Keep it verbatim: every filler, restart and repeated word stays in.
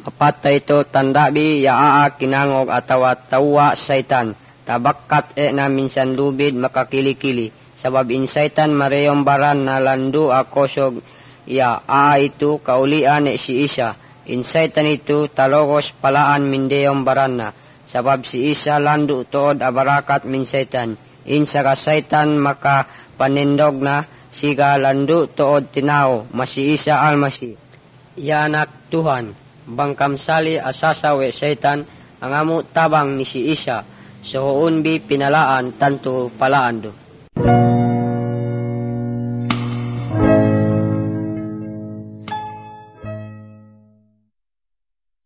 Apat ito tandabi yaa kinangog atawa tawa saitan. Tabakkat e na minsan lubid makakilikili. Sabab insaitan mareyong baran na landu akosog ya aa ito kaulian e si Isa. Insaitan ito talogos palaan mindeyong baran na. Sabab si Isa landu tuod abarakat min saitan. Insa ka saitan maka panindog na siga landu tuod tinao masi Isa almasi. Yanak Tuhan, bangkamsali asasawe saitan ang amu tabang ni si Isa. So unbi pinalaan tanto palaan do.